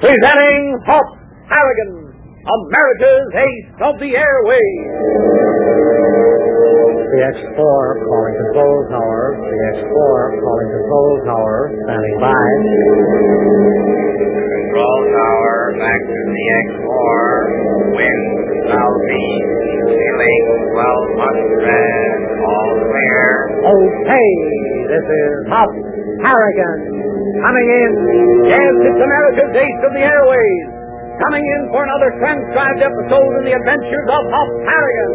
Presenting Hop Harrigan, America's Ace of the Airways. The X-4 calling control tower. The X-4 calling control tower. Standing by. Control tower, back to the X-4. Wind southeast, ceiling 1200. All clear. Okay, this is Hop Harrigan. Coming in. Yes, it's America's Ace of the Airways. Coming in for another transcribed episode in the adventures of Hop Harrigan.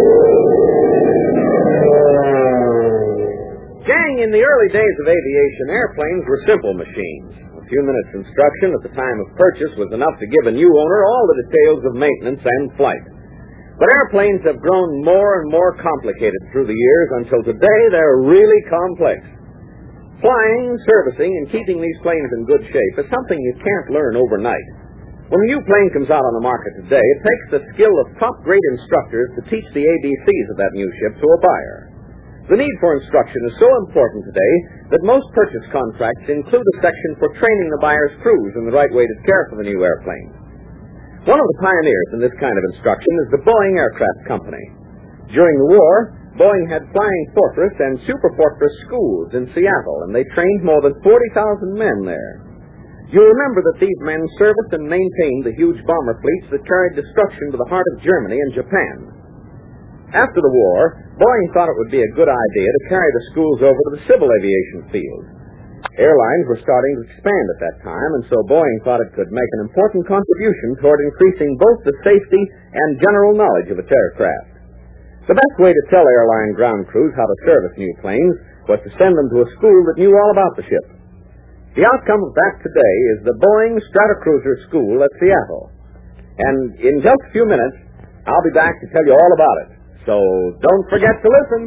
Gang, in the early days of aviation, airplanes were simple machines. A few minutes instruction at the time of purchase was enough to give a new owner all the details of maintenance and flight. But airplanes have grown more and more complicated through the years until today they're really complex. Flying, servicing, and keeping these planes in good shape is something you can't learn overnight. When a new plane comes out on the market today, it takes the skill of top-grade instructors to teach the ABCs of that new ship to a buyer. The need for instruction is so important today that most purchase contracts include a section for training the buyer's crews in the right way to care for the new airplane. One of the pioneers in this kind of instruction is the Boeing Aircraft Company. During the war, Boeing had Flying Fortress and Super Fortress schools in Seattle, and they trained more than 40,000 men there. You remember that these men serviced and maintained the huge bomber fleets that carried destruction to the heart of Germany and Japan. After the war, Boeing thought it would be a good idea to carry the schools over to the civil aviation field. Airlines were starting to expand at that time, and so Boeing thought it could make an important contribution toward increasing both the safety and general knowledge of its aircraft. The best way to tell airline ground crews how to service new planes was to send them to a school that knew all about the ship. The outcome of that today is the Boeing Stratocruiser School at Seattle. And in just a few minutes, I'll be back to tell you all about it. So don't forget to listen.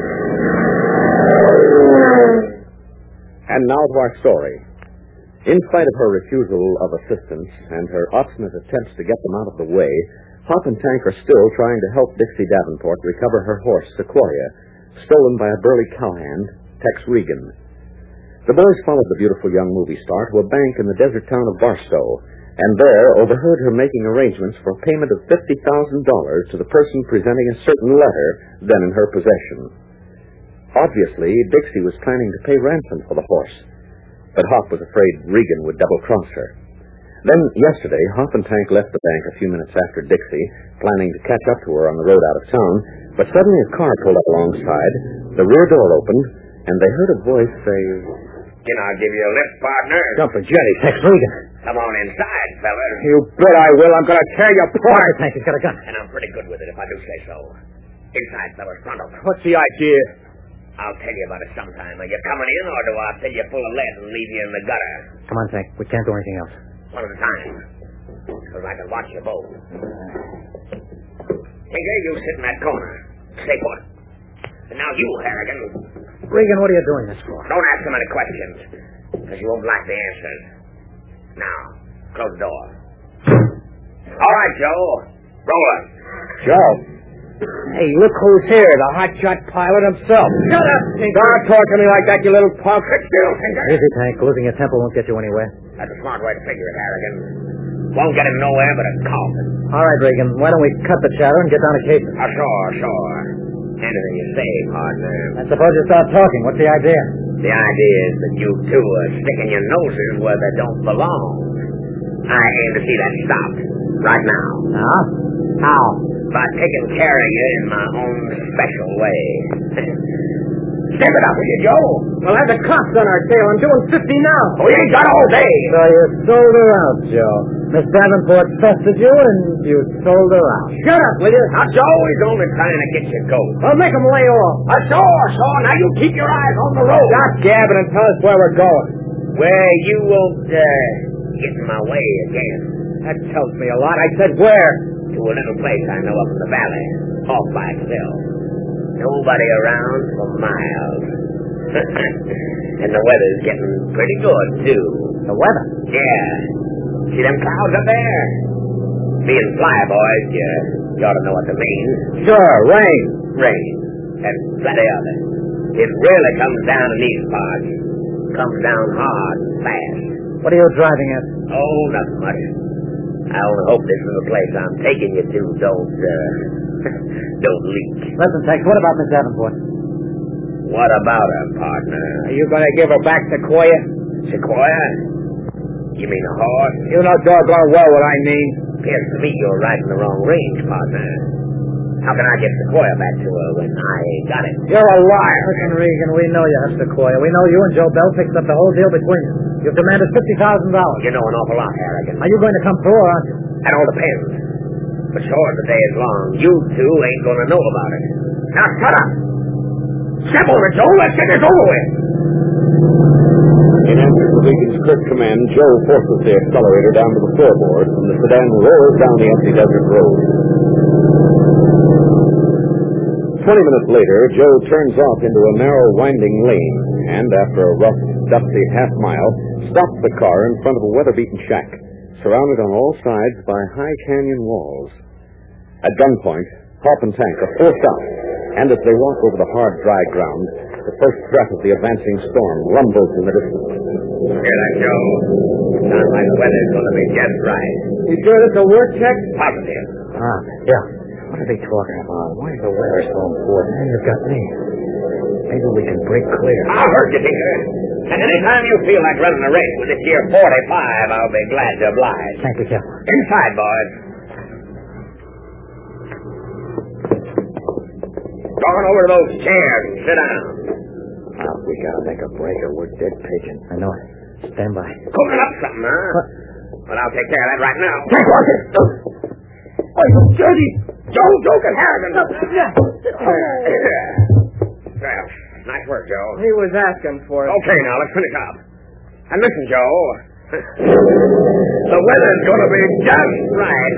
And now to our story. In spite of her refusal of assistance and her obstinate attempts to get them out of the way, Hop and Tank are still trying to help Dixie Davenport recover her horse, Sequoia, stolen by a burly cowhand, Tex Regan. The boys followed the beautiful young movie star to a bank in the desert town of Barstow, and there overheard her making arrangements for payment of $50,000 to the person presenting a certain letter then in her possession. Obviously, Dixie was planning to pay ransom for the horse, but Hop was afraid Regan would double-cross her. Then, yesterday, Hop and Tank left the bank a few minutes after Dixie, planning to catch up to her on the road out of town, but suddenly a car pulled up alongside, the rear door opened, and they heard a voice say, Can I give you a lift, partner? Jumping Jenny, Tex Regan. Come on inside, fella. You bet I will. I'm going to tear you apart. Tank, he's got a gun. And I'm pretty good with it if I do say so. Inside, fellas, front of me. What's the idea? I'll tell you about it sometime. Are you coming in, or do I fill you full of lead and leave you in the gutter? Come on, Tank. We can't do anything else. One at a time. Because I can watch you both. Tinker, you sit in that corner. Stay put. And now you, Harrigan. Regan, what are you doing this for? Don't ask him any questions, because you won't like the answers. Now, close the door. All right, Joe. Roll it. Joe. Hey, look who's here, the hotshot pilot himself. Shut up, Tinker. Don't talk to me like that, you little punk. Still, Tinker. Easy, Tank. Losing your temper won't get you anywhere. That's a smart way to figure it, Harrigan. Won't get him nowhere but a coffin. All right, Regan. Why don't we cut the chatter and get down to cases? Sure. Anything you say, partner. I suppose you start talking. What's the idea? The idea is that you two are sticking your noses where they don't belong. I aim to see that stopped. Right now. Huh? How? By taking care of you in my own special way. Step it up, will you, Joe? We'll have the cops on our tail. I'm doing 50 now. We ain't got all day. So you sold her out, Joe. Miss Davenport trusted you, and you sold her out. Shut up, will you? Now, Joe is only trying to get you goat. Well, make them lay off. Sure. Now you keep your eyes on the road. Stop gabbing and tell us where we're going. Where you won't get in my way again. That tells me a lot. I said where? To a little place I know up in the valley, off by itself. Nobody around for miles. And the weather's getting pretty good, too. The weather? Yeah. See them clouds up there? Being flyboys, you ought to know what they mean. Sure, rain. Rain. And plenty of it. It really comes down in these parts. Comes down hard and fast. What are you driving at? Oh, nothing much. I only hope this little place I'm taking you to don't leak. Listen, Tex, what about Miss Davenport? What about her, partner? Are you going to give her back Sequoia? Sequoia? You mean a horse? You know doggone well what I mean. Appears to me you're riding the wrong range, partner. How can I get Sequoia back to her when I ain't got it? You're a liar. Listen, Regan, we know you have Sequoia. We know you and Joe Bell fixed up the whole deal between you. You've demanded $50,000. You know an awful lot, Harrigan. Are you going to come through, or aren't you? That all depends. But sure, the day is long. You two ain't gonna know about it. Now shut up! Step on it, Joe. Let's get this over with. In answer to Regan's curt command, Joe forces the accelerator down to the floorboards, and the sedan roars down the empty desert road. 20 minutes later, Joe turns off into a narrow, winding lane, and after a rough, dusty half-mile, stops the car in front of a weather-beaten shack, surrounded on all sides by high canyon walls. At gunpoint, Hop and Tank are forced out, and as they walk over the hard, dry ground, the first breath of the advancing storm rumbles in the distance. Hear that, Joe? Sounds like the weather's gonna be just right. You sure this will work, Tex? Positive. Yeah. What are they talking about? Why is the weather so important? Now you've got me. Maybe we can break clear. I'll hurt you, Tinker. And anytime you feel like running a race with this here 45, I'll be glad to oblige. Thank you, Captain. Inside, boys. Go on over to those chairs and sit down. Oh, we gotta make a break or we're dead pigeon. I know it. Stand by. Cooking up something, huh? What? Well, I'll take care of that right now. Take it. Oh, you dirty Joe can Harrigan. Well, nice work, Joe. He was asking for it. Okay, now, let's finish up. And listen, Joe. The weather's going to be just right.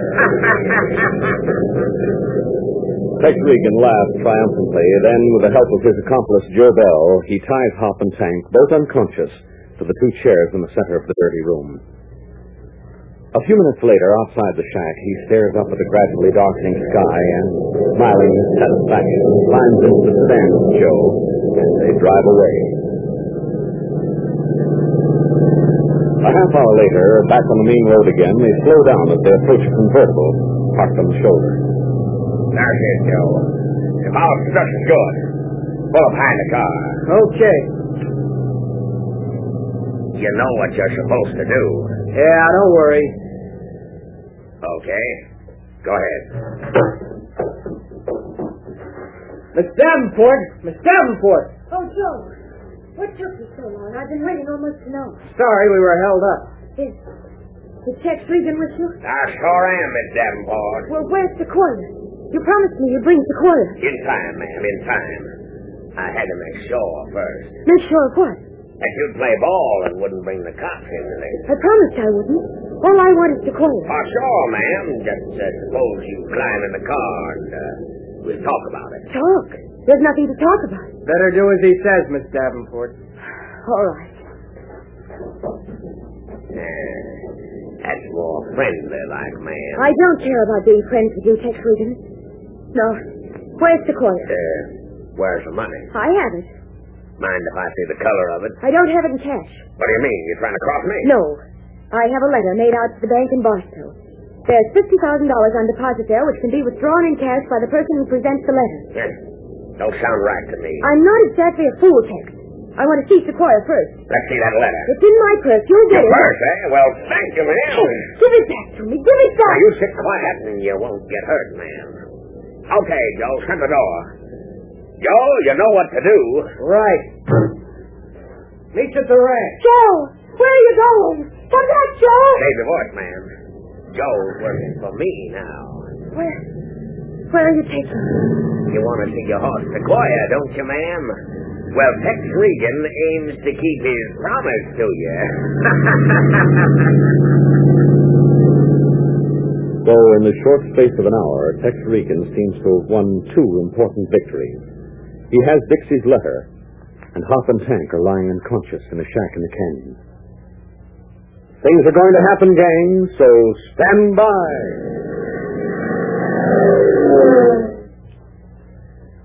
Tex Regan laughs triumphantly. Then, with the help of his accomplice, Joe Bell, he ties Hop and Tank, both unconscious, to the two chairs in the center of the dirty room. A few minutes later, outside the shack, he stares up at the gradually darkening sky and, smiling in satisfaction, climbs into the sedan with Joe, and they drive away. A half hour later, back on the main road again, they slow down as they approach a convertible parked on the shoulder. There's it, Joe. If our stuff's good, pull up behind the car. Okay. You know what you're supposed to do. Yeah, don't worry. Okay. Go ahead. Miss Davenport! Miss Davenport! Oh, Joe. What took you so long? I've been waiting almost an hour. Sorry, we were held up. Is Tex Regan with you? I sure am, Miss Davenport. Well, where's Sequoia? You promised me you'd bring Sequoia. In time, ma'am, in time. I had to make sure first Make sure of what? that you'd play ball and wouldn't bring the cops into this. I promised I wouldn't. All I want is Sequoia. Oh, sure, ma'am. Just suppose you climb in the car and we'll talk about it. Talk. There's nothing to talk about. Better do as he says, Miss Davenport. All right. That's more friendly like, ma'am. I don't care about being friends with you, Tex Regan. No. Where's Sequoia? Where's the money? I have it. Mind if I see the color of it? I don't have it in cash. What do you mean? You're trying to cross me? No. I have a letter made out to the bank in Barstow. There's $50,000 on deposit there, which can be withdrawn in cash by the person who presents the letter. Don't sound right to me. I'm not exactly a fool, Tex. I want to see Sequoia first. Let's see that letter. It's in my purse. You'll get Your it. purse, eh? Well, thank you, ma'am. Give it back to me. Give it Now, back. you sit quiet and you won't get hurt, ma'am. Okay, Joe, shut the door. Joe, you know what to do. Right. Meet you at the ranch. Joe, where are you going? Come back, Joe. Save your voice, ma'am. Joe's working for me now. Where are you taking me? You want to see your horse Sequoia, don't you, ma'am? Well, Tex Regan aims to keep his promise to you. So, in the short space of an hour, Tex Regan seems to have won two important victories. He has Dixie's letter, and Hop and Tank are lying unconscious in a shack in the canyon. Things are going to happen, gang, so stand by.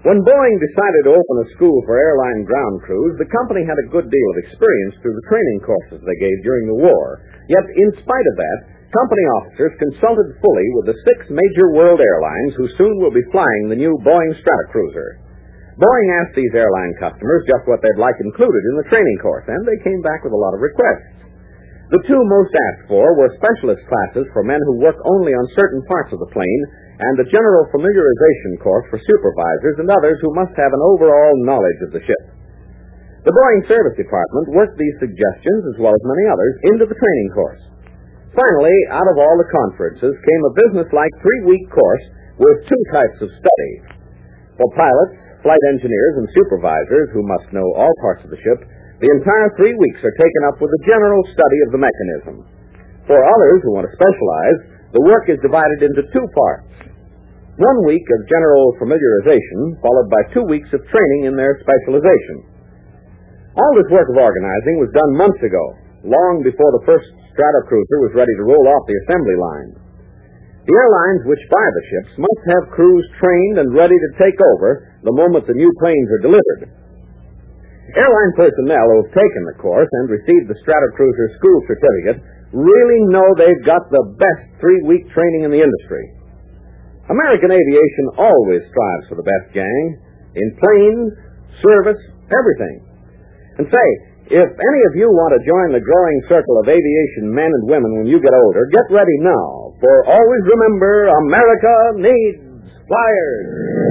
When Boeing decided to open a school for airline ground crews, the company had a good deal of experience through the training courses they gave during the war. Yet, in spite of that, company officers consulted fully with the 6 major world airlines who soon will be flying the new Boeing Stratocruiser. Boeing asked these airline customers just what they'd like included in the training course, and they came back with a lot of requests. The 2 most asked for were specialist classes for men who work only on certain parts of the plane, and a general familiarization course for supervisors and others who must have an overall knowledge of the ship. The Boeing Service Department worked these suggestions, as well as many others, into the training course. Finally, out of all the conferences came a business-like 3-week course with 2 types of study. For pilots, flight engineers, and supervisors who must know all parts of the ship, the entire 3 weeks are taken up with a general study of the mechanism. For others who want to specialize, the work is divided into 2 parts. 1 week of general familiarization, followed by 2 weeks of training in their specialization. All this work of organizing was done months ago, long before the first Stratocruiser was ready to roll off the assembly line. The airlines which buy the ships must have crews trained and ready to take over the moment the new planes are delivered. Airline personnel who have taken the course and received the Stratocruiser school certificate really know they've got the best 3-week training in the industry. American aviation always strives for the best, gang, in planes, service, everything. And say, if any of you want to join the growing circle of aviation men and women when you get older, get ready now, for always remember, America needs flyers.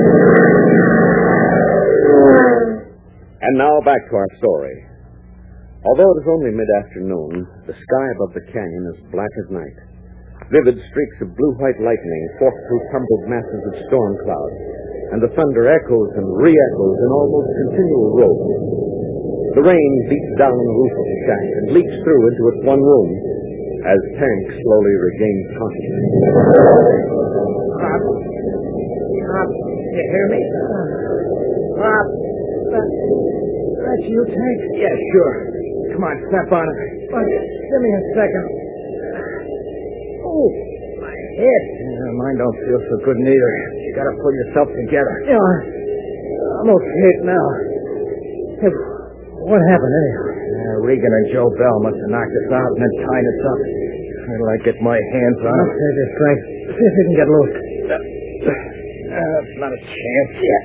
And now back to our story. Although it is only mid-afternoon, the sky above the canyon is black as night. Vivid streaks of blue-white lightning fork through tumbled masses of storm clouds, and the thunder echoes and re-echoes in almost continual rows. The rain beats down on the roof of the shack and leaks through into its one room as Tank slowly regains consciousness. Pop. Pop, you hear me? Pop. That's you, Tank? Yeah, sure. Come on, step on it. But give me a second. Oh, my head. Mine don't feel so good neither. You gotta pull yourself together. Yeah, I'm okay now. Hey, what happened anyhow? Regan and Joe Bell must have knocked us out and then tied us up. Wait till I get my hands on them. There's your strength. See if you can get loose. Not a chance yet.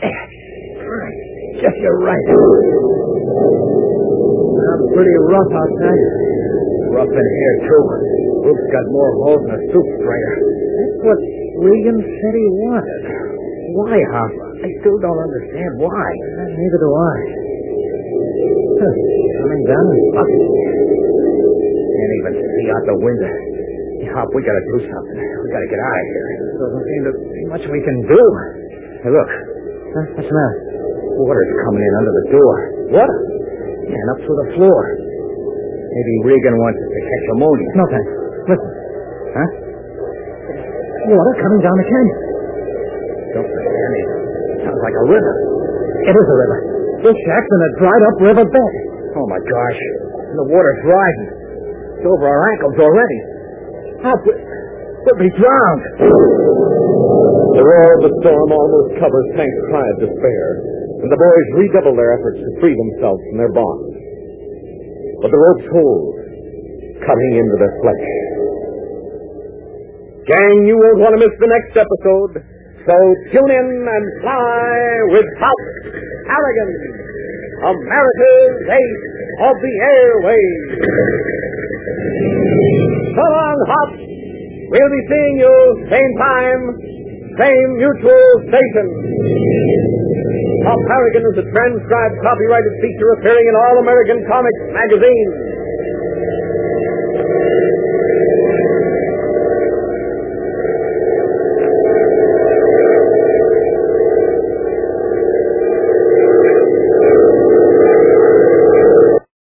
Just you're right. Pretty rough outside. Rough in here, too. Roof's got more holes than a soup strainer. That's what Regan said he wanted. Why, Hopper? I still don't understand why. Neither do I. Coming down and bucket. Can't even see out the window. Hey, Hop, we gotta do something. We gotta get out of here. Doesn't seem to be much we can do. Hey, look. Huh? What's the matter? Water's coming in under the door. Water? Yeah, and up through the floor. Maybe Regan wants us to catch ammonia. No, thanks. Listen. Huh? Water coming down the canyon. Don't forget me. Sounds like a river. It is a river. This shack's in a dried-up river bed. Oh, my gosh. And the water's rising. It's over our ankles already. We'll be drowned. The roar of the storm almost covers Tank's cry of despair, and the boys redouble their efforts to free themselves from their bonds. But the ropes hold, cutting into their flesh. Gang, you won't want to miss the next episode, so tune in and fly with Hop Harrigan, America's ace of the airways. So long, Hop. We'll be seeing you same time, same mutual station. Hop Harrigan is a transcribed, copyrighted feature appearing in All American Comics magazine.